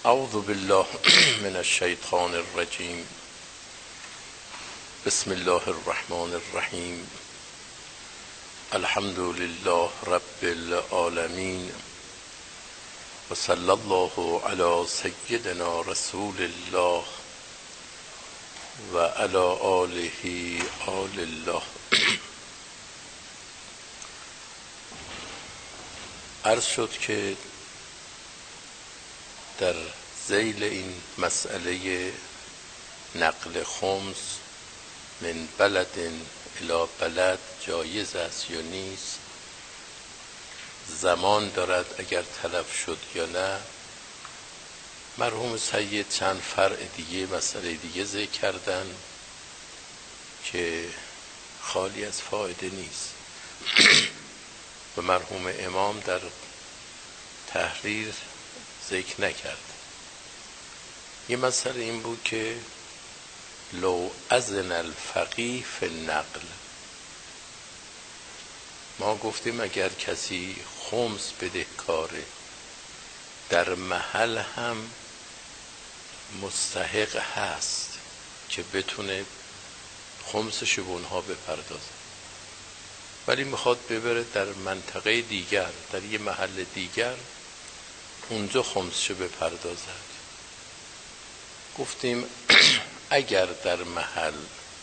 اعوذ بالله من الشیطان الرجیم. بسم الله الرحمن الرحیم. الحمد لله رب العالمین و صلی الله علی سیدنا رسول الله و علی آله آل الله. عرض شد که در ذیل این مسئله نقل خمس من بلد الی بلد جایز است یا نیست، زمان دارد اگر تلف شد یا نه. مرحوم سید چند فرع دیگه مسئله دیگه ذکر کردن که خالی از فایده نیست و مرحوم امام در تحریر ذکر نکرد. یه مسئله این بود که لو اذن الفقیه فی النقل، ما گفتیم اگر کسی خمس بدهکاره در محل هم مستحق هست که بتونه خمسش به اونها بپردازه، ولی میخواد ببره در منطقه دیگر، در یه محل دیگر اونجا خمسش بپردازد. گفتیم اگر در محل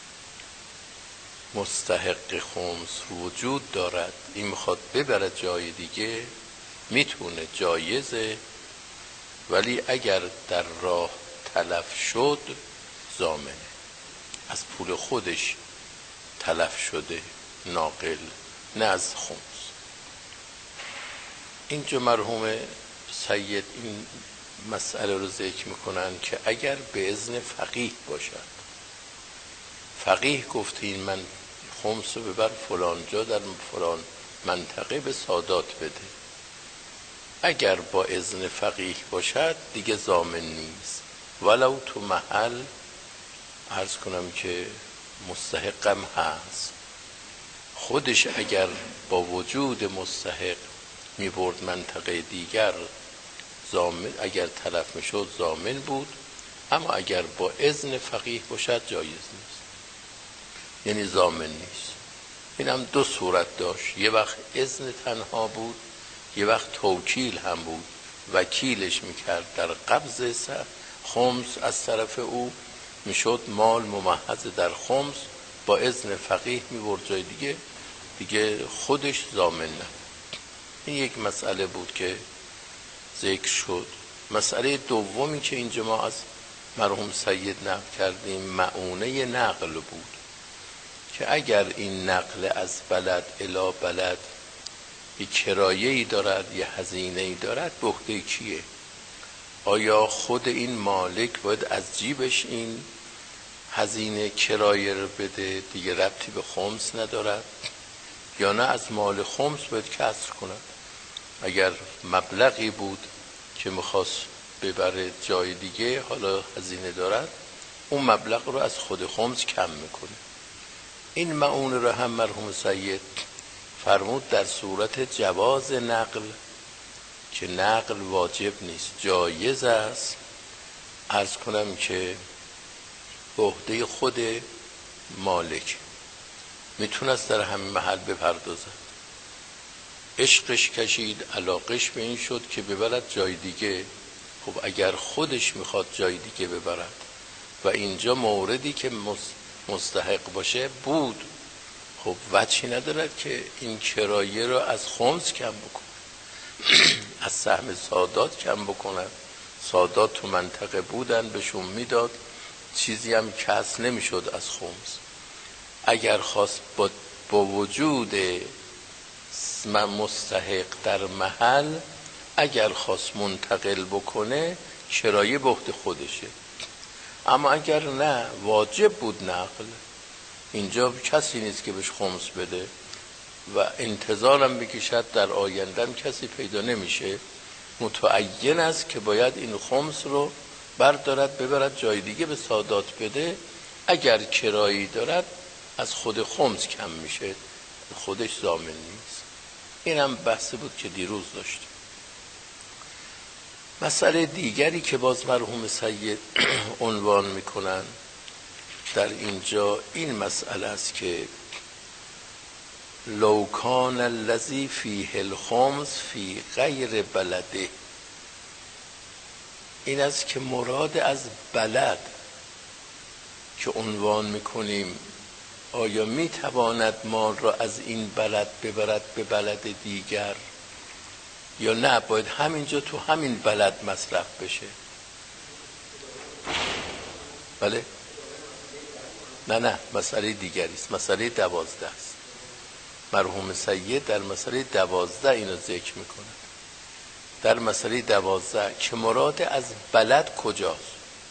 مستحق خمس وجود دارد، این میخواد ببره جای دیگه، میتونه، جایزه، ولی اگر در راه تلف شد ضامنه، از پول خودش تلف شده، ناقل، نه از خمس. اینجا مرحوم سید این مسئله رو ذکر میکنن که اگر به اذن فقیه باشد، فقیه گفتین من خمس رو ببر فلان جا در فلان منطقه به سادات بده، اگر با اذن فقیه باشد دیگه ضامن نیست، ولو تو محل عرض کنم که مستحقم هست. خودش اگر با وجود مستحق میبرد منطقه دیگر، ضامن، اگر تلف میشد ضامن بود، اما اگر با اذن فقیه باشد جایز نیست، یعنی ضامن نیست. این هم دو صورت داشت، یه وقت اذن تنها بود، یه وقت توکیل هم بود، وکیلش میکرد در قبض خمس از طرف او، میشد مال ممحض در خمس، با اذن فقیه میبرد جای دیگه خودش ضامن نه. این یک مسئله بود که ذکر شد. مسئله دومی که اینجا ما از مرحوم سید نقل کردیم مؤونه نقل بود، که اگر این نقل از بلد الی بلد یه کرایه‌ای دارد، یه هزینه‌ای دارد، به عهده کیه؟ آیا خود این مالک باید از جیبش این هزینه کرایه رو بده، دیگه ربطی به خمس ندارد، یا نه از مال خمس باید کسر کند؟ اگر مبلغی بود که میخواست ببره جای دیگه، حالا هزینه دارد، اون مبلغ رو از خود خمس کم میکنه. این مؤونه رو هم مرحوم سید فرمود در صورت جواز نقل، که نقل واجب نیست، جایز است، عرض کنم که به عهده خود مالک میتونست در همین محل بپردازد. عشقش کشید، علاقش به این شد که ببرد جای دیگه. خب اگر خودش میخواد جای دیگه ببرد و اینجا موردی که مستحق باشه بود، خب وجهی ندارد که این کرایه رو از خمس کم بکنه از سهم سادات کم بکنه. سادات تو منطقه بودن، بهشون میداد، چیزی هم کسر نمیشد از خمس. اگر خواست با وجود مستحق در محل، اگر خواست منتقل بکنه، کرایه به عهده خودشه. اما اگر نه، واجب بود نقل، اینجا کسی نیست که بهش خمس بده و انتظارم بکشد در آیندهم کسی پیدا نمیشه، متعین است که باید این خمس رو بردارد ببرد جای دیگه به سادات بده. اگر کرایی دارد از خود خمس کم میشه، خودش ضامن نیست. این هم بحثی بود که دیروز داشتیم. مسئله دیگری که باز مرحوم سید عنوان میکنن در اینجا این مسئله است که لو کان الذی فیه الخمس فی غیر بلده، این است که مراد از بلد که عنوان میکنیم آیا میتواند مال را از این بلد ببرد به بلد دیگر یا نه باید همینجا تو همین بلد مصرف بشه؟ بله؟ نه مسئله دیگری است، مسئله 12 است. مرحوم سید در مسئله 12 اینو ذکر میکنه. در مسئله 12 که مراد از بلد کجاست؟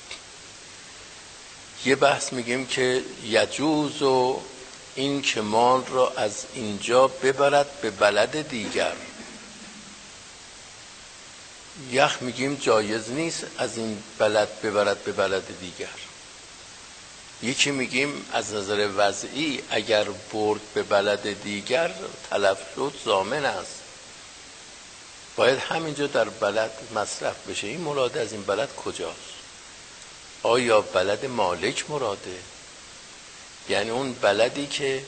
یه بحث میگیم که یجوز و این که مال را از اینجا ببرد به بلد دیگر. یخ میگیم جایز نیست از این بلد ببرد به بلد دیگر. یکی میگیم از نظر وضعی اگر برد به بلد دیگر تلف شد ضامن است، باید همینجا در بلد مصرف بشه. این مراد از این بلد کجاست؟ آیا بلد مالک مراده؟ یعنی اون بلدی که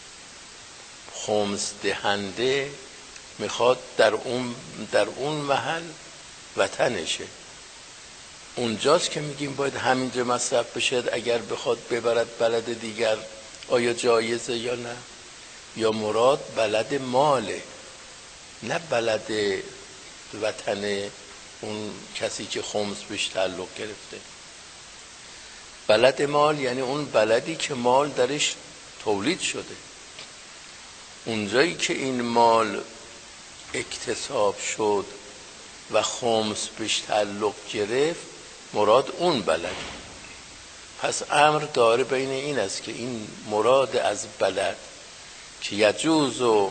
خمس دهنده میخواد در اون محل وطنشه، اونجاست که میگیم باید همینجا مصرف بشه. اگر بخواد ببرد بلد دیگر آیا جایزه یا نه؟ یا مراد بلد ماله نه بلد وطن اون کسی که خمس بهش تعلق گرفته؟ بلد مال یعنی اون بلدی که مال درش تولید شده، اونجایی که این مال اکتساب شد و خمس بهش تعلق گرفت مراد اون بلد. پس امر داره بین این است که این مراد از بلد که یجوز و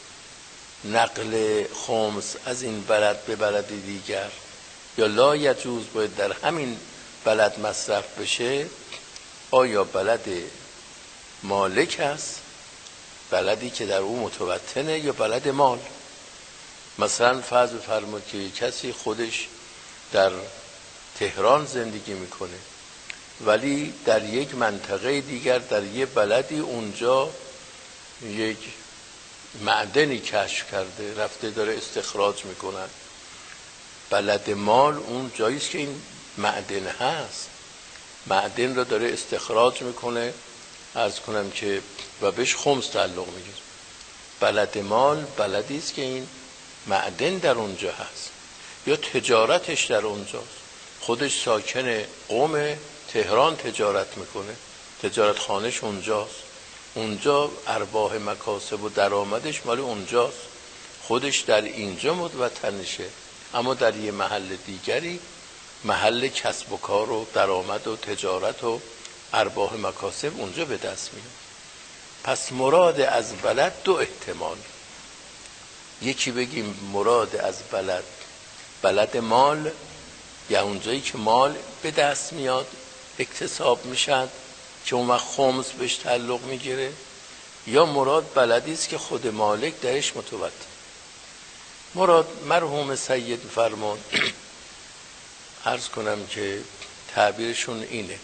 نقل خمس از این بلد به بلد دیگر یا لا یجوز باید در همین بلد مصرف بشه، آیا بلد مالک است، بلدی که در اون متوطنه، یا بلد مال؟ مثلا فرض بفرمایید که کسی خودش در تهران زندگی میکنه ولی در یک منطقه دیگر در یک بلدی اونجا یک معدنی کشف کرده رفته داره استخراج میکنن. بلد مال اون جاییست که این معدن هست، معدن رو داره استخراج میکنه، عرض کنم که و بهش خمس تعلق میگیره. بلد مال بلدی است که این معدن در اونجا هست یا تجارتش در اونجاست. خودش ساکن قم تهران تجارت میکنه، تجارت خانش اونجاست، اونجا ارباح مکاسب و درآمدش مال اونجاست، خودش در اینجا متوطنشه، اما در یه محل دیگری محل کسب و کار و درآمد و تجارت و ارباح مکاسب اونجا به دست میاد. پس مراد از بلد دو احتمال، یکی بگیم مراد از بلد مال یا اونجایی که مال به دست میاد اکتساب میشد که اون وقت خمس بهش تعلق میگیره، یا مراد بلدی است که خود مالک درش متوطن. مراد مرحوم سید فرمان عرض کنم که تعبیرشون اینه: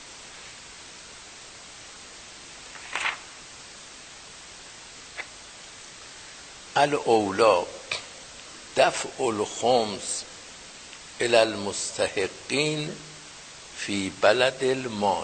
الاولا دفع الخمس الی المستحقین فی بلد المال.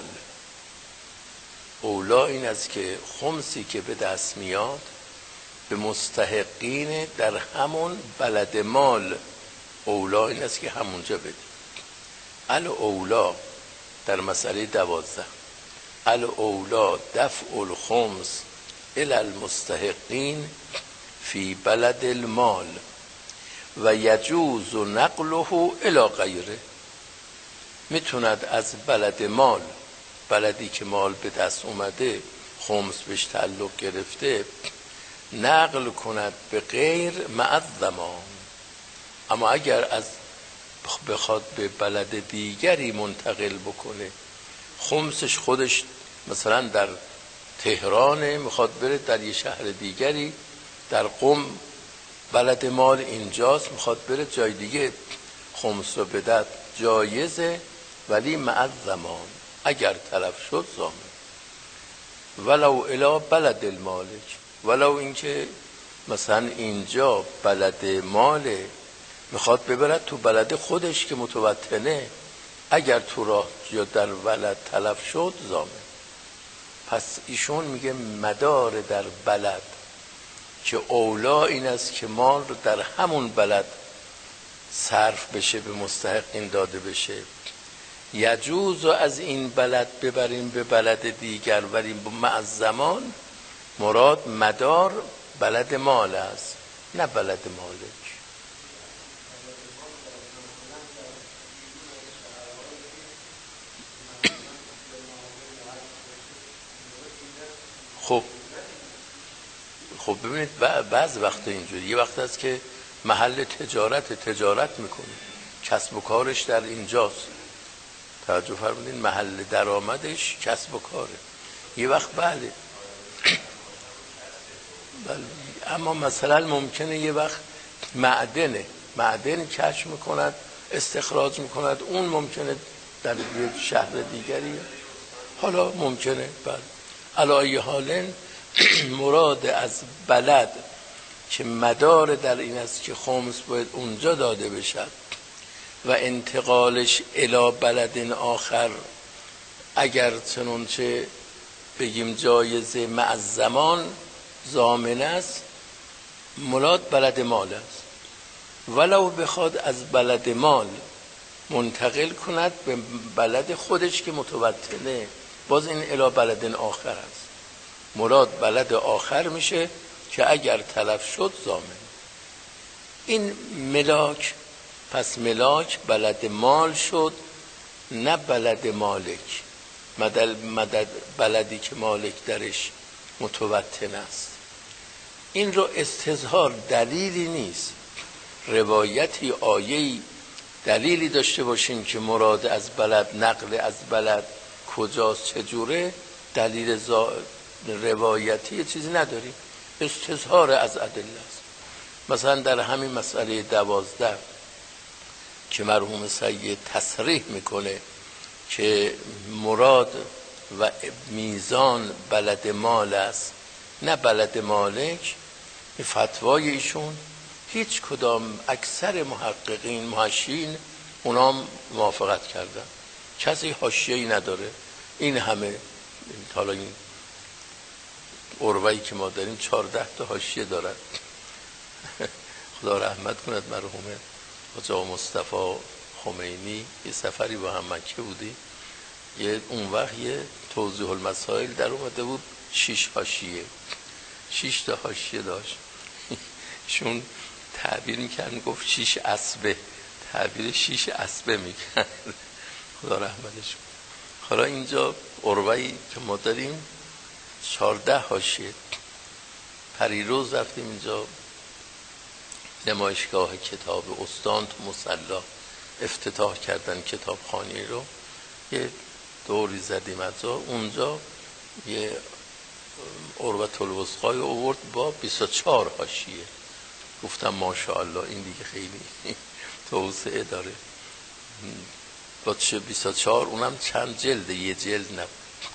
اولا این است که خمسی که به دست میاد به مستحقین در همون بلد مال، اولا این است که همونجا بده. الاولا در مسئله 12 الاولا دفع الخمس الی المستحقین فی بلد المال و یجوز نقله الی غیره. میتوند از بلد مال، بلدی که مال به دست اومده خمس بهش تعلق گرفته، نقل کند به غیر مع الضمان. اما اگر از بخواد به بلد دیگری منتقل بکنه، خمسش خودش مثلا در تهران میخواد بره در یه شهر دیگری، در قم بلد مال اینجاست میخواد بره جای دیگه، خمس و بدت جایزه ولی مع زمان، اگر تلف شد ضامن. ولو الی بلد المالک، ولو اینکه مثلا اینجا بلد ماله میخواد ببرد تو بلد خودش که متوطنه، اگر تو راه یا در بلد تلف شد ضامن. پس ایشون میگه مدار در بلد که اولا این است که مال رو در همون بلد صرف بشه، به مستحقین داده بشه. یجوز و از این بلد ببریم به بلد دیگر، ولی مع زمان مراد مدار بلد مال است نه بلد مالک. خب ببینید بعض وقت اینجوری، یه وقت هست که محل تجارت میکنه، کسب و کارش در اینجاست، توجه فرمودین، محل درآمدش کسب و کاره. یه وقت بله اما مثلا ممکنه یه وقت معدن کشف میکند، استخراج میکند، اون ممکنه در یک شهر دیگری، حالا ممکنه بله. علی ای حال مراد از بلد که مدار در این است که خمس باید اونجا داده بشد و انتقالش الی بلد آخر اگر چنانچه بگیم جایزه مع زمان ضامن است، مراد بلد مال است. ولو بخواد از بلد مال منتقل کند به بلد خودش که متوطنه، باز این الی بلد آخر است، مراد بلد آخر میشه که اگر تلف شد ضامن. این ملاک، پس ملاک بلد مال شد نه بلد مالک، مدد بلدی که مالک درش متوطن است. این رو استظهار دلیلی نیست، روایتی آیه‌ای دلیلی داشته باشین که مراد از بلد، نقل از بلد کجاست چجوره، دلیل روایتی چیزی نداریم، استظهار از ادله است. مثلا در همین مسئله 12 که مرحوم سید تصریح میکنه که مراد و میزان بلد مال است نه بلد مالک، فتوای ایشون هیچ کدام اکثر محققین محشین اونام موافقت کردن، کسی حاشیه‌ای نداره. این همه حالا این عروه‌ای که ما داریم 14 تا حاشیه دارد. خدا رحمت کند مرحوم حاج آقا مصطفی خمینی، یه سفری با هم مکه بودی، یه اون وقت یه توضیح المسائل در اومده بود 6 حاشیه، 6 تا حاشیه داشت. شون تعبیر میکرد، گفت 6 اسبه، تعبیر 6 اسبه میکرد. خدا رحمتش کند. حالا اینجا عروه‌ای که ما داریم 14 حاشیه. پریروز رفتیم اینجا نمایشگاه کتاب استان تو مصلی افتتاح کردن کتابخانه رو، یه دوری زدیم از اونجا یه عروة الوثقی آورد با 24 حاشیه. گفتم ماشاءالله این دیگه خیلی توسعه داره. با 24 اونم چند جلده، یه جلد نبود.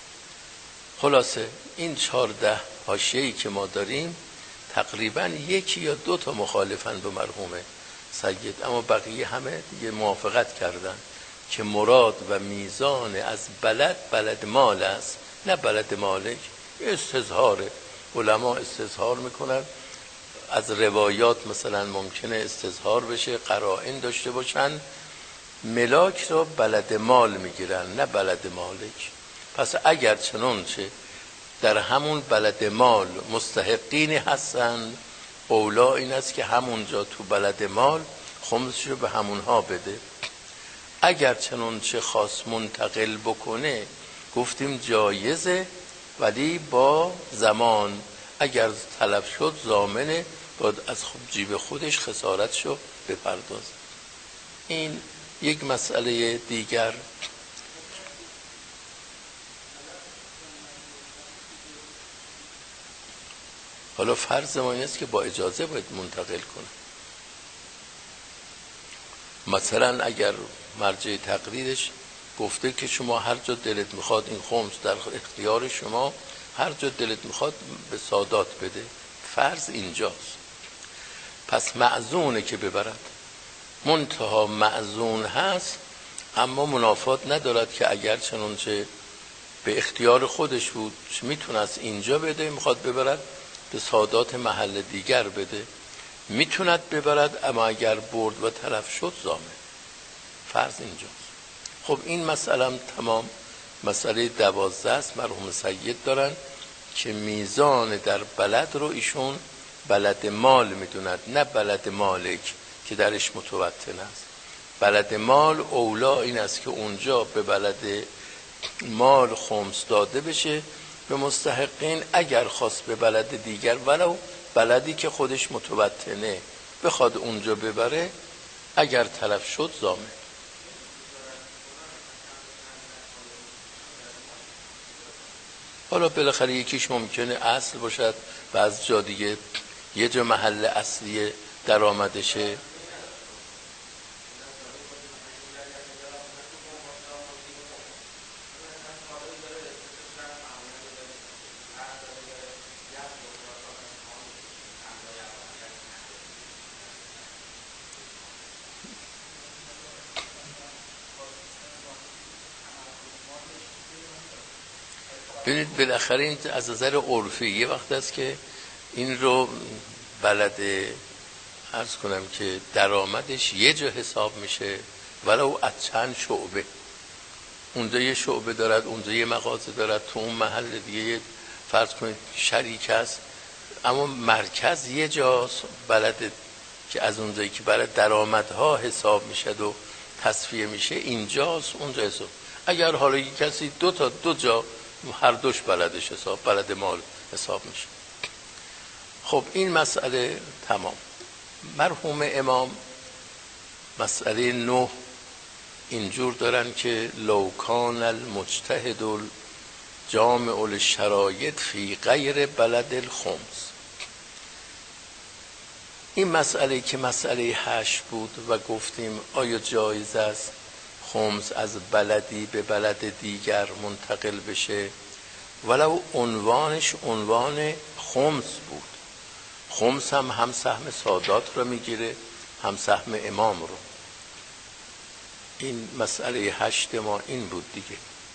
خلاصه این 14 حاشیه‌ای که ما داریم تقریبا 1 یا 2 تا مخالفن به مرحوم سید، اما بقیه همه دیگه موافقت کردن که مراد و میزان از بلد مال است نه بلد مالک. استظهاره، علما استظهار میکنن از روایات، مثلا ممکنه استظهار بشه قرائن داشته باشن، ملاک رو بلد مال میگیرن نه بلد مالک. پس اگر چنانچه در همون بلد مال مستحقینی هستن، اولا این است که همونجا تو بلد مال خمسش رو به همونها بده. اگر چنانچه خاص منتقل بکنه گفتیم جایزه، ولی با زمان، اگر تلف شد ضامنه، باید از جیب خودش خسارتشو بپردازه. این یک مسئله دیگر. حالا فرض ما این است که با اجازه باید منتقل کنه. مثلا اگر مرجع تقریرش گفته که شما هر جا دلت میخواد این خمس در اختیار شما، هر جا دلت میخواد به سادات بده، فرض اینجاست. پس معزونه که ببرد، منتها معزون هست اما منافات ندارد که اگر چنانچه به اختیار خودش بود میتونست اینجا بده، میخواد ببرد به سادات محل دیگر بده، میتوند ببرد، اما اگر برد و تلف شد ضامن. فرض اینجاست. خب این مسئله هم تمام. مسئله 12 است. مرحوم سید دارن که میزان در بلد رو ایشون بلد مال میدوند، نه بلد مالک که درش متوطن است. بلد مال اولا این است که اونجا به بلد مال خمس داده بشه به مستحقین، اگر خواست به بلد دیگر ولو بلدی که خودش متوطنه بخواد اونجا ببره، اگر تلف شد ضامن. حالا بالاخره یکیش ممکنه اصل باشد و از جا دیگه یه جا محل اصلی درآمدشه. ببینید بالاخره این از نظر عرفی یه وقت است که این رو بلد عرض کنم که درآمدش یه جا حساب میشه، ولو از چند شعبه، اونجا یه شعبه دارد، اونجا یه مغازه دارد، تو اون محل دیگه فرض کنید شریک است، اما مرکز یه جاست بلد که از اونجایی که بلد درآمدها حساب میشه و تصفیه میشه اینجاست، اونجا حساب. اگر حالا یک کسی دو جا هر دوش بلدش حساب، بلد مال حساب میشه. خب این مسئله تمام. مرحوم امام مسئله 9 اینجور دارن که لو کان المجتهد الجامع الشرایط فی غیر بلد الخمس. این مسئله که مسئله 8 بود و گفتیم آیا جایز است خمس از بلدی به بلد دیگر منتقل بشه ولو عنوانش عنوان خمس بود. خمس هم سهم سادات رو میگیره هم سهم امام رو. این مسئله 8 ما این بود دیگه.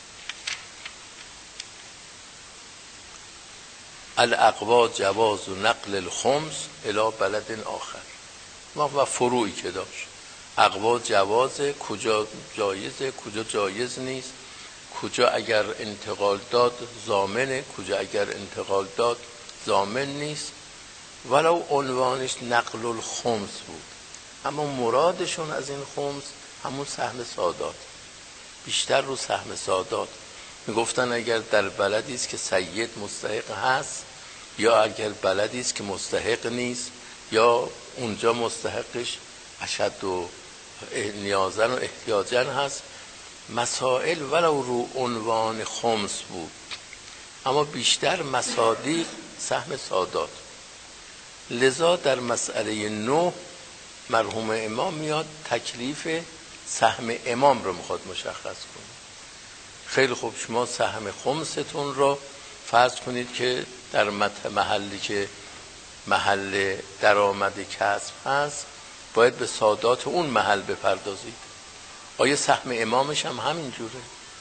الاقوا جواز نقل الخمس الی بلد آخر و فروعی که داشت. اقوا جوازه، کجا جایزه، کجا جایز نیست، کجا اگر انتقال داد ضامنه، کجا اگر انتقال داد ضامن نیست، ولو عنوانش نقل الخمس بود. اما مرادشون از این خمس همون سهم سادات، بیشتر رو سهم سادات میگفتن. اگر در بلدی است که سید مستحق هست یا اگر بلدی است که مستحق نیست یا اونجا مستحقش اشد و نیازن و احتیاجن هست، مسائل ولو رو عنوان خمس بود اما بیشتر مصادیق سهم سادات. لذا در مسئله 9 مرحوم امام میاد تکلیف سهم امام رو میخواد مشخص کنه. خیلی خوب، شما سهم خمستون رو فرض کنید که در محلی که محل درآمد کسب هست باید به سادات اون محل بپردازید. آیا سهم امامش هم همین جوره؟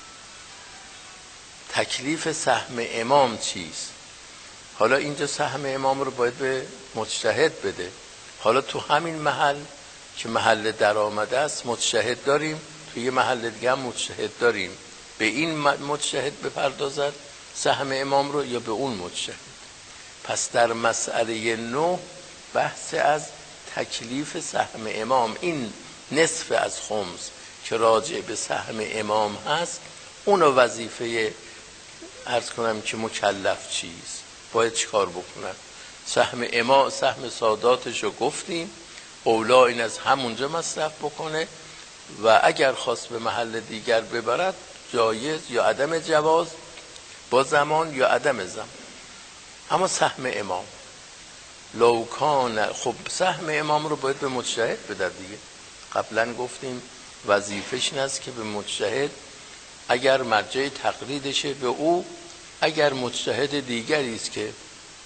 تکلیف سهم امام چیست؟ حالا اینجا سهم امام رو باید به مجتهد بده. حالا تو همین محل که محل درآمد است مجتهد داریم، تو یه محل دیگه هم مجتهد داریم، به این مجتهد بپردازد سهم امام رو یا به اون مجتهد. پس در مسئله 9 بحث از تکلیف سهم امام، این نصف از خمس که راجع به سهم امام هست، اونو وظیفه عرض کنم که مکلف چیست، باید چیکار بکنن. سهم امام، سهم ساداتش رو گفتیم، اولا این از همونجا مصرف بکنه و اگر خواست به محل دیگر ببرد جایز یا عدم جواز، با زمان یا عدم زمان. اما سهم امام لو کان، خب سهم امام رو باید به مجتهد بده دیگه، قبلا گفتیم وظیفه‌ش این است که به مجتهد اگر مرجع تقلیدشه به او، اگر مجتهد دیگری است که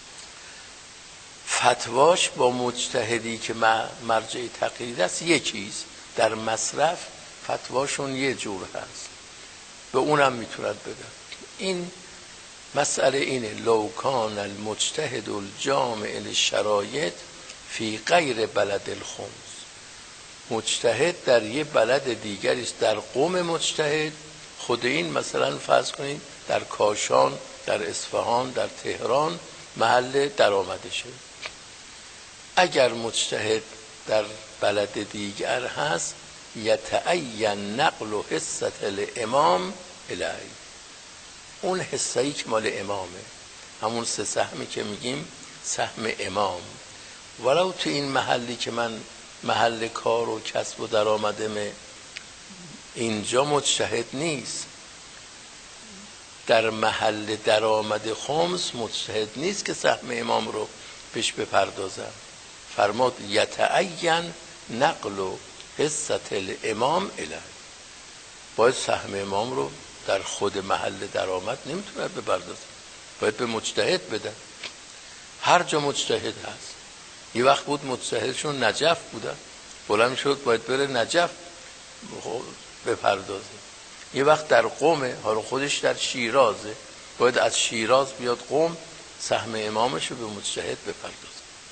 فتواش با مجتهدی که مرجع تقلید است یکیست، در مصرف فتواشون یه جور هست، به اونم میتوند بده. این مسئله اینه لو کان المجتهد الجامع للشرایط فی غیر بلد الخمس، مجتهد در یه بلد دیگری است، در قوم مجتهد خود این مثلا فرض کنید در کاشان، در اصفهان، در تهران محل درآمدشه. اگر مجتهد در بلد دیگر هست یتعین نقل حصة الامام الی، اون حصه‌ای که مال امامه، همون 3 سهمی که میگیم سهم امام، ولو تو این محلی که من محل کار و کسب و درآمدمه اینجا مجتهد نیست، در محل درآمد خمس مجتهد نیست که سهم امام رو بهش بپردازم. فرمود یتعین نقل حصة الامام الی، باید سهم امام رو در خود محل درآمد نمیتونه بپردازه، باید به مجتهد بده. هر جا مجتهد هست، یه وقت بود مجتهدشون نجف بودن، بلند شد باید بره نجف بپردازه. یه وقت در قومه، حالا خودش در شیرازه، باید از شیراز بیاد قوم سهم امامش رو به مجتهد بپردازه.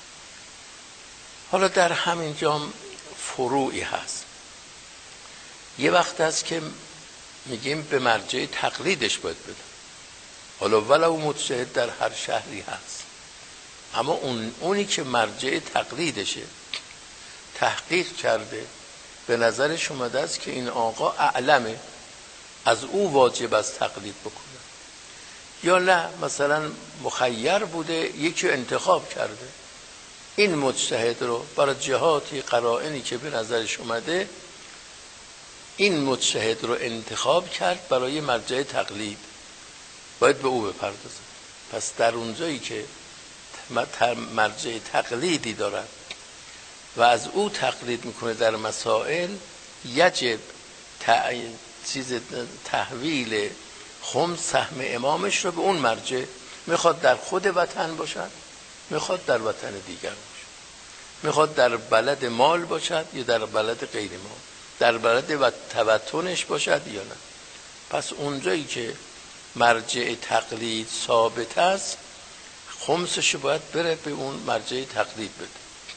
حالا در همین جا فروعی هست. یه وقت هست که میگیم به مرجع تقلیدش باید بده، حالا ولو مجتهد در هر شهری هست، اما اونی که مرجع تقلیدشه تحقیق کرده، به نظرش اومده است که این آقا اعلمه، از او واجب از تقلید بکنه، یا نه مثلا مخیر بوده یکی انتخاب کرده، این مجتهد رو برای جهاتی قرائنی که به نظرش اومده این مجتهد رو انتخاب کرد برای مرجع تقلید، باید به او بپردازه. پس در اونجایی که مرجع تقلیدی دارد و از او تقلید میکنه در مسائل، یجب تحویل خمس سهم امامش رو به اون مرجع، میخواد در خود وطن باشد، میخواد در وطن دیگر باشد، میخواد در بلد مال باشد یا در بلد غیر مال، در بلد توطنش باشد یا نه. پس اونجایی که مرجع تقلید ثابت است خمسش باید بره به اون مرجع تقلید بده.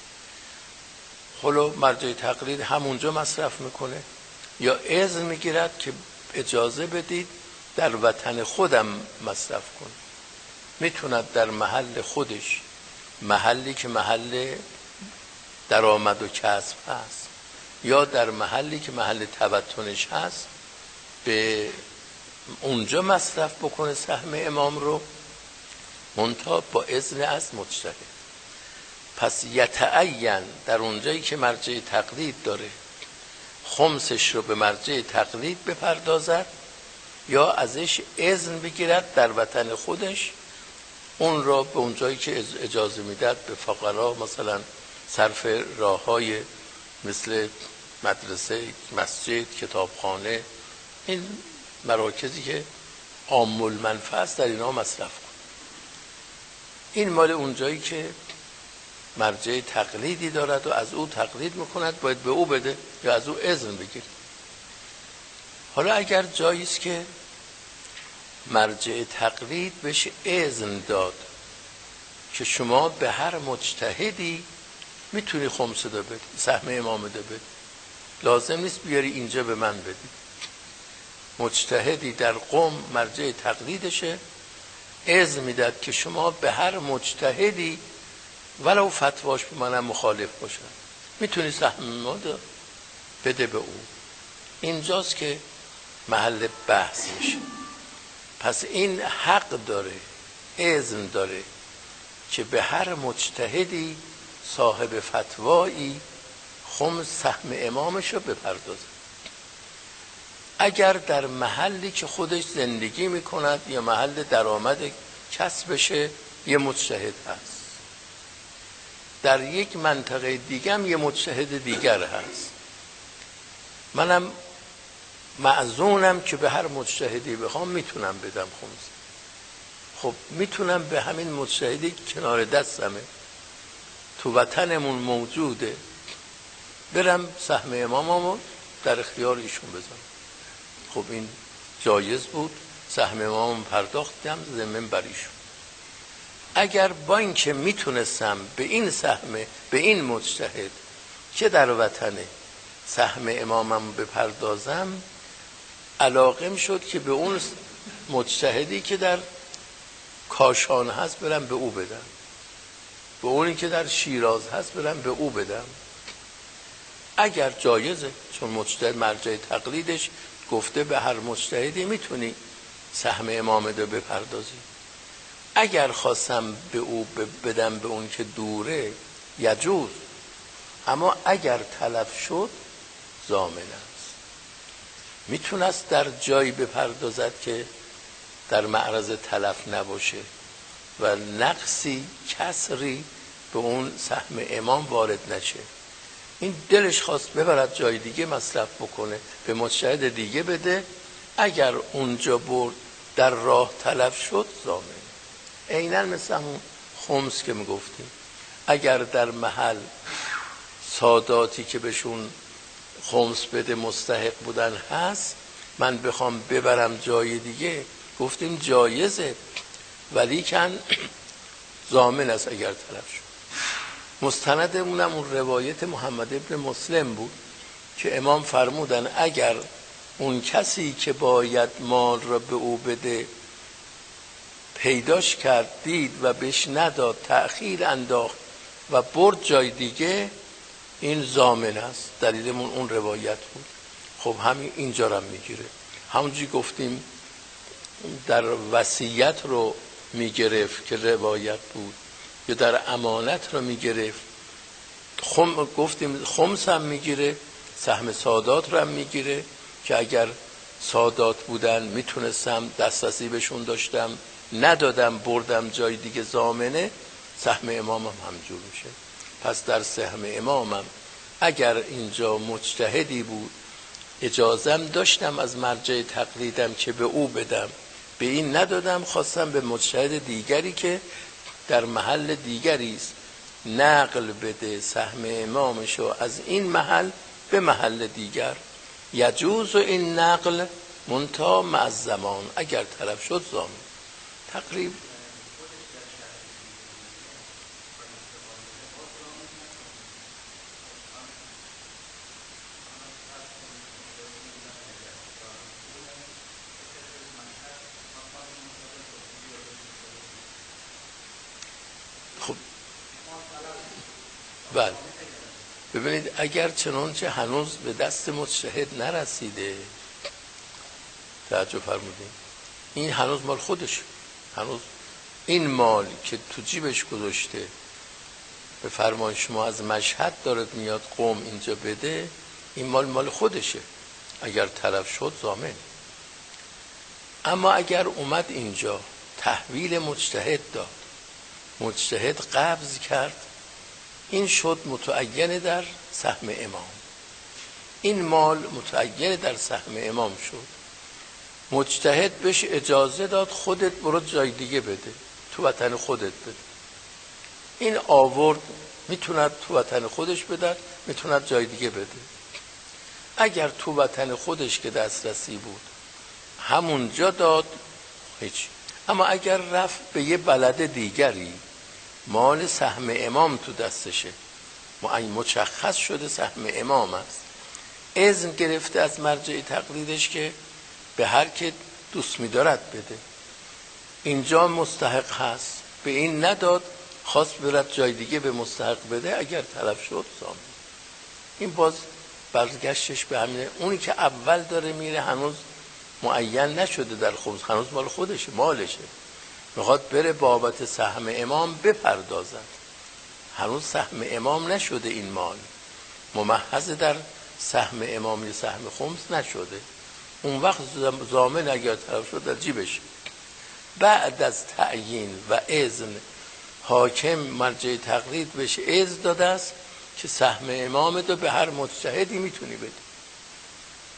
حالا مرجع تقلید همونجا مصرف میکنه یا اذن میگیرد که اجازه بدید در وطن خودم مصرف کنه، میتوند در محل خودش، محلی که محل درآمد و کسب هست، یا در محلی که محل توطنش هست به اونجا مصرف بکنه سهم امام رو، منتها با اذن از مجتهد. پس یتعین در اونجایی که مرجع تقلید داره خمسش رو به مرجع تقلید بپردازد یا ازش اذن بگیرد در وطن خودش، اون را به اونجایی که اجازه میداد به فقرا، مثلا صرف راههای مثل مدرسه، مسجد، کتابخانه، این مراکزی که عام المنفعه است در اینا مصرف کن. این مال اونجایی که مرجع تقلیدی دارد و از او تقلید میکند باید به او بده یا از او اذن بگیر. حالا اگر جایی است که مرجع تقلید بهش اذن داد که شما به هر مجتهدی میتونی خمسه ده بدی، سهم امام ده بدی، لازم نیست بیاری اینجا به من بدی. مجتهدی در قوم مرجع تقلیدشه اذن میداد که شما به هر مجتهدی ولو فتواش به منم مخالف باشه میتونی سهم ما بده به او. اینجاست که محل بحث میشه. پس این حق داره، اذن داره که به هر مجتهدی صاحب فتوایی خمس سهم امامش رو بپردازه، اگر در محلی که خودش زندگی میکند یا محل درآمد کسبشه یه مجتهد هست، در یک منطقه دیگه هم یه مجتهد دیگر هست، منم معزونم که به هر مجتهدی بخوام میتونم بدم خمس. خب میتونم به همین مجتهدی کنار دستمه تو وطنمون موجوده برم سهم اماممو در اختیار ایشون بذارم. خب این جایز بود، سهم امامم پرداختم ضمن بر ایشون. اگر با اینکه میتونستم به این سهم به این مجتهد که در وطنه سهم امامم بپردازم، علاقم شد که به اون مجتهدی که در کاشان هست برم به او بدم، به اونی که در شیراز هست برم به او بدم. اگر جایزه، چون مجتهد مرجع تقلیدش گفته به هر مجتهدی میتونی سهم امامت رو بپردازی. اگر خواستم به او بدم به اون که دوره یجوز، اما اگر تلف شد ضامن است. میتونست در جایی بپردازد که در معرض تلف نباشه و نقصی کسری به اون سهم امام وارد نشه. این دلش خواست ببرد جای دیگه مصرف بکنه، به مجتهد دیگه بده، اگر اونجا برد در راه تلف شد ضامن. عیناً مثل همون خمس که میگفتیم، اگر در محل ساداتی که بهشون خمس بده مستحق بودن هست، من بخوام ببرم جای دیگه، گفتیم جایزه ولی کن ضامن است اگر تلف شد. مستندمونم اون روایت محمد ابن مسلم بود که امام فرمودن اگر اون کسی که باید مال را به او بده پیداش کرد دید و بهش نداد، تأخیر انداخت و برد جای دیگه، این ضامن است. دلیلمون اون روایت بود. خب همین اینجا را میگیره. همونجوری گفتیم در وصیت رو میگرفت که روایت بود، یا در امانت رو میگرفت. گفتیم خمس هم میگیره، سهم سادات رو هم میگیره که اگر سادات بودن میتونستم دسترسی بهشون داشتم، ندادم بردم جای دیگه ضامنه، سهم امامم همجور میشه. پس در سهم امامم اگر اینجا مجتهدی بود اجازم داشتم از مرجع تقلیدم که به او بدم، به این ندادم، خواستم به مجتهد دیگری که در محل دیگری است نقل بده سهم امامشو از این محل به محل دیگر. یجوز و این نقل منتها مع الزمان، اگر طلب شد ضامن. تقریب خب بله، ببینید اگر چنانچه هنوز به دست مجتهد نرسیده، توجه فرمودین، این هنوز مال خودش، هنوز این مال که تو جیبش گذاشته به فرمان شما از مشهد داره میاد قوم اینجا بده، این مال خودشه، اگر طرف شد ضامن. اما اگر اومد اینجا تحویل مجتهد داد، مجتهد قبض کرد، این شد متعین در سهم امام، این مال متعین در سهم امام شد. مجتهد بهش اجازه داد خودت برو جای دیگه بده، تو وطن خودت بده. این آورد، میتوند تو وطن خودش بده، میتوند جای دیگه بده. اگر تو وطن خودش که دسترسی بود همونجا داد هیچ. اما اگر رفت به یه بلد دیگری، مال سهم امام تو دستشه، مشخص شده سهم امام است، اذن گرفته از مرجع تقلیدش که به هر که دوست می‌دارد بده، اینجا مستحق هست، به این نداد، خواست برد جای دیگه به مستحق بده، اگر طلب شد ضامن. این باز برگشتش به همینه. اونی که اول داره میره هنوز معین نشده در خمس، هنوز مال خودشه، مالشه، میخواد بره بابت سهم امام بپردازد، هنوز سهم امام نشده، این مال ممحض در سهم امام یا سهم خمس نشده. اون وقت ضامن اگر طرف شد در جیبش. بعد از تعیین و اذن حاکم مرجع تقلید بهش اذن داده است که سهم امامت رو به هر مجتهدی میتونی بدی.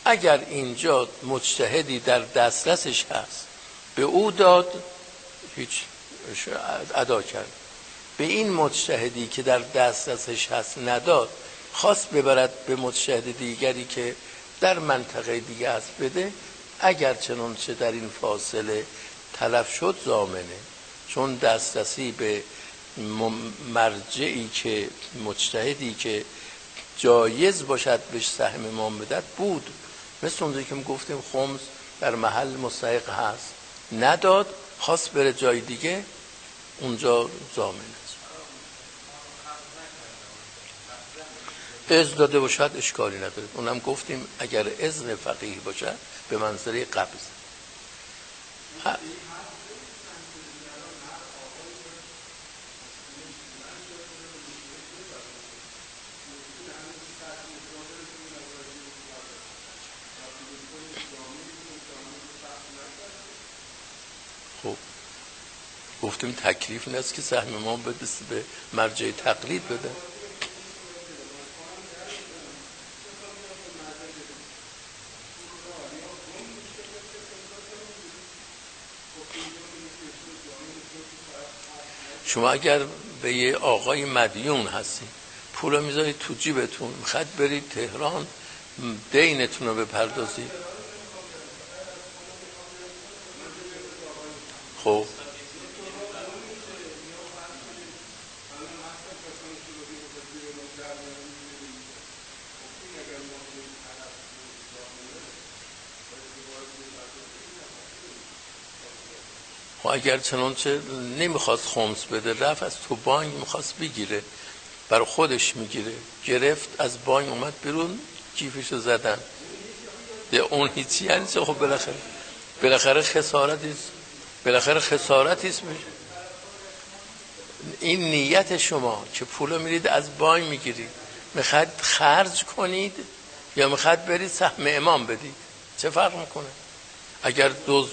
اگر اینجا مجتهدی در دسترسش هست به او داد، هیچ ادا کرد. به این مجتهدی که در دسترسش هست نداد، خواست ببرد به مجتهد دیگری که در منطقه دیگه هست بده، اگر چنانچه در این فاصله تلف شد ضامنه، چون دسترسی به مرجعی که مجتهدی که جایز باشد بهش سهم امام بدهد بود. مثل اونجایی که گفتیم خمس در محل مستحق هست، نداد، خواست بره جای دیگه، اونجا ضامن است. اذن داده باشد اشکالی نداره، اونم گفتیم اگر اذن فقیه باشد به منظره قبض. خب گفتیم تکلیف این است که سهم امام به مرجع تقلید بده. شما اگر به یه آقای مدیون هستید، پول رو میذارید تو جیبتون، میخواید برید تهران دینتون رو بپردازید، خب اگر چنانچه نمیخواست خمس بده، رفت از تو بانک میخواست بگیره، برای خودش میگیره، گرفت از بانک اومد بیرون، کیفشو زدن، ده اون هیچی یعنی چه؟ خب بالاخره خسارتی است. این نیت شما که پولو میرید از بانک میگیرید، میخواید خرج کنید یا میخواید برید سهم امام بدید، چه فرق میکنه؟ اگر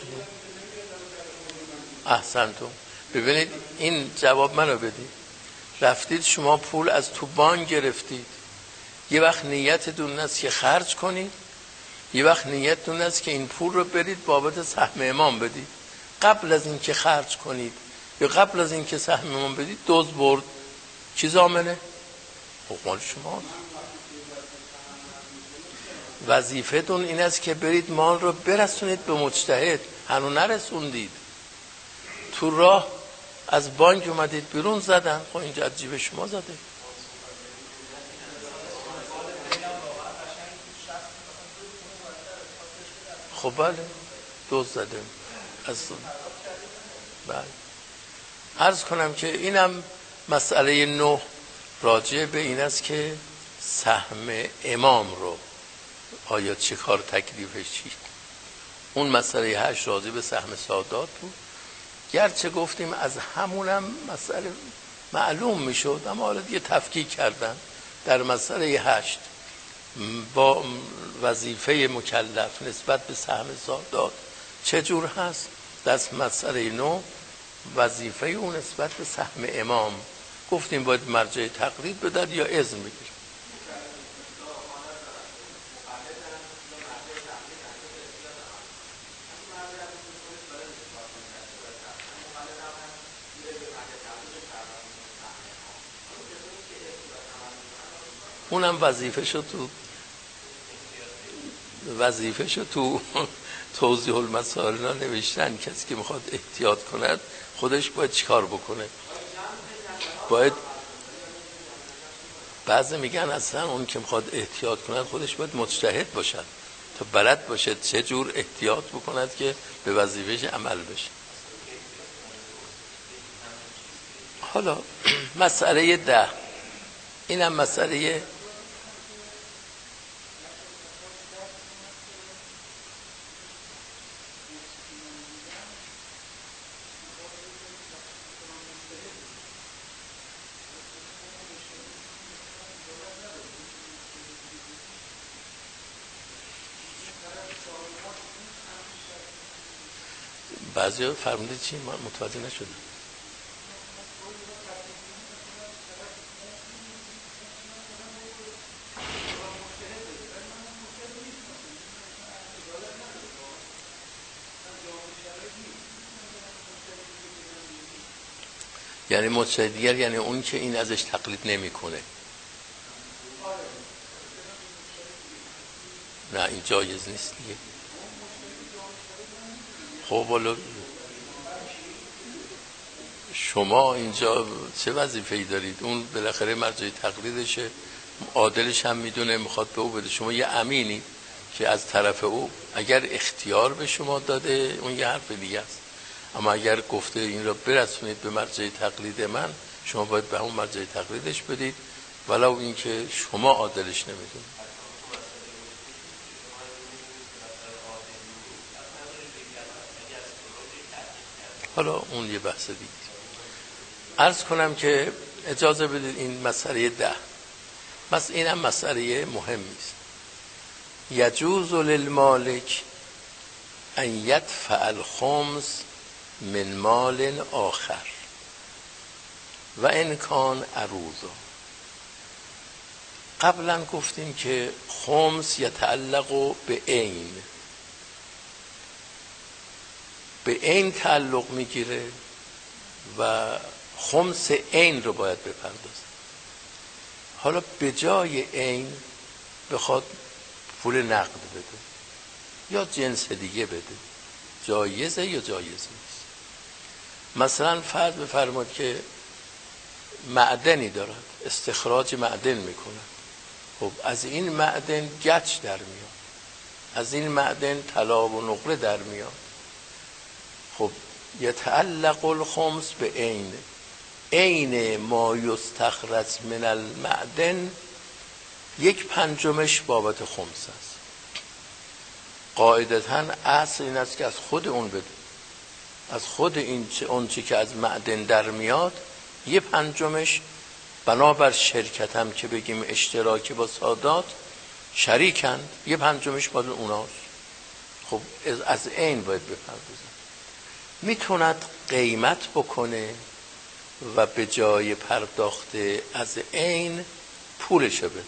احسنتون. ببینید این جواب منو بدید، رفتید شما پول از تو بانک گرفتید، یه وقت نیتتون است که خرج کنید، یه وقت نیتتون است که این پول رو برید بابت سهم امام بدید. قبل از این که خرج کنید یا قبل از این که سهم امام بدید دزد برد، کی ضامنه؟ مال شماست. وظیفتون این است که برید مال رو برسونید به مجتهد، هنوز نرسوندید، تو راه از بانک اومدید بیرون زدن، خب اینجا از جیب شما زده. خب بله دوز زده اصلا. بله عرض کنم که اینم مسئله 9 راجع به این است که سهم امام رو آیا چه کار تکلیفش چیست. اون مسئله 8 راجع به سهم سادات بود، گرچه گفتیم از همونم مسئله معلوم میشد، اما حالا دیگه تفکیک کردن. در مسئله 8 با وظیفه مکلف نسبت به سهم سادات چجور هست، در مسئله 9 وظیفه اون نسبت به سهم امام گفتیم باید مرجع تقلید بدد یا اذن بگیر. اونم وظیفه شو تو توضیح المسائل نوشتن، کسی که میخواد احتیاط کند خودش باید چیکار بکنه. باید بعضی میگن اصلا اون که میخواد احتیاط کند خودش باید مجتهد باشد تا بلد باشد چه جور احتیاط بکند که به وظیفهش عمل بشه. حالا مسئله 10 اینم مسئله بعضی ها فرمودید چی؟ من متوجه نشدم. یعنی مجتهد دیگر یعنی اون که این ازش تقلید نمیکنه. نه این جایز نیست دیگه. خب والا شما اینجا چه وظیفه‌ای دارید؟ اون بالاخره مرجع تقلیدشه، عادلش هم میدونه، میخواد به او بده. شما یه امینی که از طرف او اگر اختیار به شما داده اون یه حرف دیگه است، اما اگر گفته این را برسونید به مرجع تقلید من، شما باید به اون مرجع تقلیدش بدید ولو این که شما عادلش نمیدونید. حالا اون یه بحث دیگه. عرض کنم که اجازه بدید این مسئله 10 اینم مسئله مهمی است. یجوز للمالک ان یدفع الخمس من مال آخر و ان کان عروضا. قبلا گفتیم که خمس یتعلق به عین، به عین تعلق میگیره و خمس عین رو باید بپردازه. حالا به جای عین بخواد پول نقد بده یا جنس دیگه بده، جایزه یا جایز نیست؟ مثلا فرض بفرماد که معدنی دارد، استخراج معدن میکنه، خب از این معدن گچ در میاد، از این معدن طلا و نقره در میاد. خب یتعلق الخمس به عین، عین ما یستخرج من المعدن 1/5 بابت خمس است. قاعدتاً اصل این است که از خود اون بده، از خود اون چی که از معدن در میاد 1/5 بنابر شرکت هم که بگیم اشتراکی با سادات شریکند، 1/5 باید اوناست. خب از عین باید بپردازن. میتوند قیمت بکنه و به جای پرداخت از عین پولش بده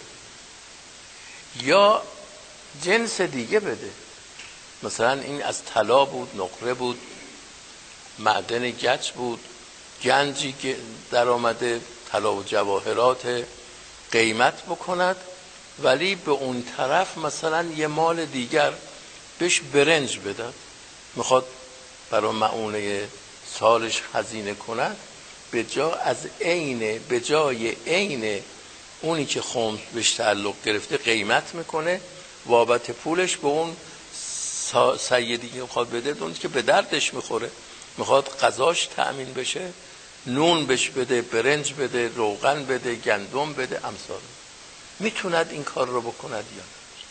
یا جنس دیگه بده. مثلا این از طلا بود، نقره بود، معدن گچ بود، گنجی که در آمده، طلا و جواهرات، قیمت بکند ولی به اون طرف مثلا یه مال دیگر بهش برنج بدد، میخواد برای معونه سالش هزینه کند، به جای عین اونی که خمس بهش تعلق گرفته قیمت میکنه، بابت پولش به اون سیدی که میخواد بده، اون که به دردش میخوره، میخواد غذاش تأمین بشه، نون بهش بده، برنج بده، روغن بده، گندم بده، امثال. میتوند این کار رو بکند یا نه؟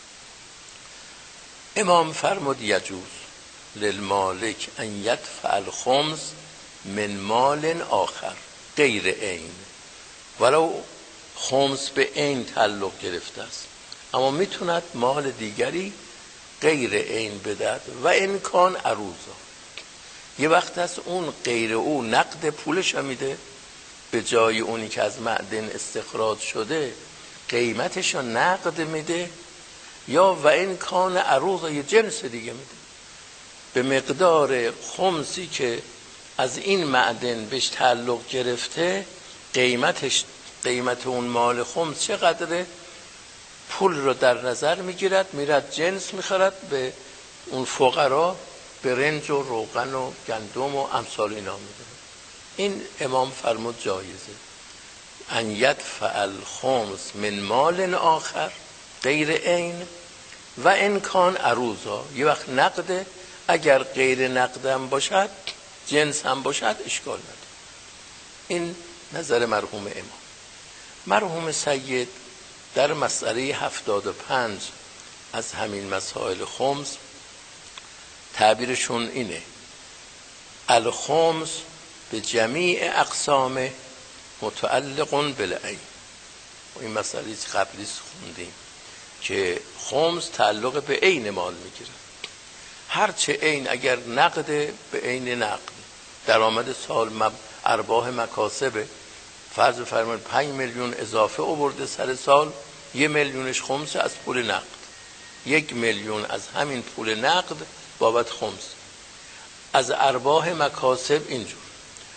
امام فرمود یجوز للمالک ان یدفع الخمس من مال آخر غیر عین، ولو خمس به عین تعلق گرفته است، اما میتوند مال دیگری غیر عین بدهد و امکان عروضا. یه وقت هست اون غیر او نقد پولش هم میده، به جای اونی که از معدن استخراج شده قیمتش رو نقد میده، یا و امکان عروضا یه جنس دیگه میده، به مقدار خمسی که از این معدن بهش تعلق گرفته قیمت اون مال خمس چقدره، پول رو در نظر میگیرد، میرد جنس میخرد، به اون فقرا برنج و روغن و گندم و امثال اینا میده. این امام فرمود جایزه. ان یدفع الخمس من مال آخر غیر عین و امکان عروضا. یه وقت نقده، اگر غیر نقد هم باشد، جنس هم باشد، اشکال نداره. این نظر مرحوم امام. مرحوم سید در مسئله 75 از همین مسائل خمس تعبیرشون اینه: الخمس به جمیع اقسام متعلق بالعین. این مسئله قبلی خوندیم که خمس تعلق به عین مال میگیره. هرچه عین، اگر نقد به عین نقد، درآمد سال، ارباح مکاسب، فرض فرمایید 5 میلیون اضافه آورده سر سال، 1 میلیونش خمس از پول نقد، 1 میلیون از همین پول نقد بابت خمس. از ارباح مکاسب اینجور.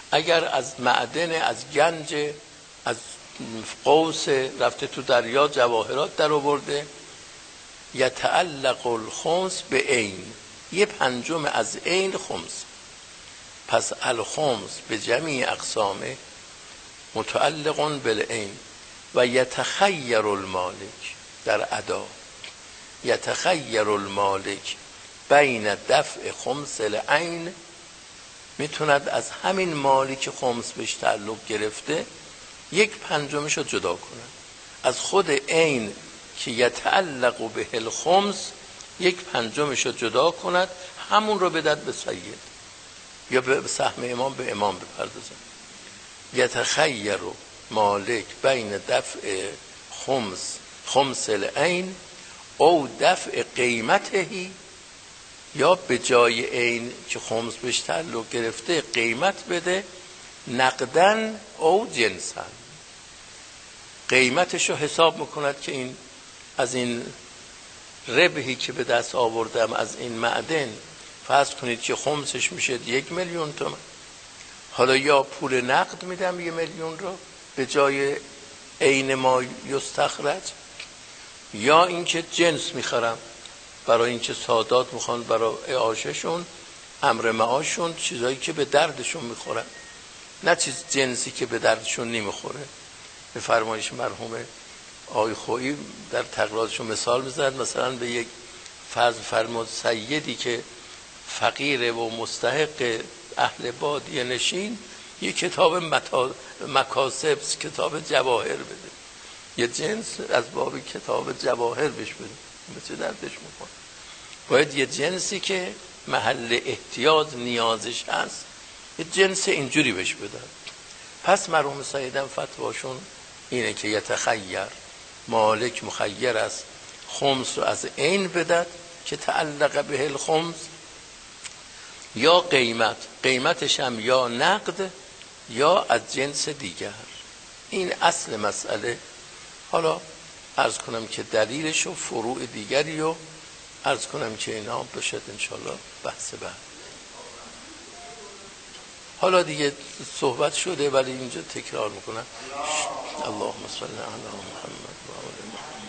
اگر از معدن، از گنج، از قوس رفته تو دریا جواهرات در آورده، یتعلق الخمس به عین، 1/5 از عین خمس. پس الخمس به جمیع اقسامه متعلق بالعین و یتخیر المالک در ادا، یتخیر المالک بین دفع خمس العین، میتوند از همین مالی که خمس بهش تعلق گرفته 1/5 رو جدا کند از خود عین که یتعلق به الخمس، 1/5 رو جدا کند، همون رو بدد به سید یا به سهم امام، به امام بپردازن. یتخیر مالک بین دفع خمس العین او دفع قیمتهی، یا به جای عین که خمس بهش تعلق گرفته قیمت بده، نقدن او جنسن، قیمتش رو حساب میکند که این از این ربحی که به دست آوردم از این معدن، فرض کنید که خمسش میشه 1,000,000 تومان، حالا یا پول نقد میدم 1,000,000 رو به جای عین ما یستخرج، یا اینکه جنس میخرم برای اینکه سادات میخوان برای اعاشهشون، امر معاششون، چیزایی که به دردشون میخورن، نه چیز جنسی که به دردشون نمیخوره. به فرمایش مرحوم آقای خویی در تقریراتشون مثال میزد، مثلا به یک فرمود سیدی که فقیر و مستحق اهل بادیه نشین یک کتاب مکاسب، کتاب جواهر بده، یه جنس از باب کتاب جواهر بهش بده، مثل دردش میکنه. باید یه جنسی که محل احتیاج نیازش هست یه جنس اینجوری بهش بدن. پس مرحوم سیدم فتواشون اینه که یتخیر، مالک مخیر است خمس رو از عین بدد که تعلق به الخمس، یا قیمتش هم یا نقد یا از جنس دیگر. این اصل مسئله. حالا عرض کنم که دلیلش و فروع دیگری رو عرض کنم که اینا بشد انشالله بحث بعد. حالا دیگه صحبت شده ولی اینجا تکرار میکنم. اللهم صل علی محمد و آل محمد.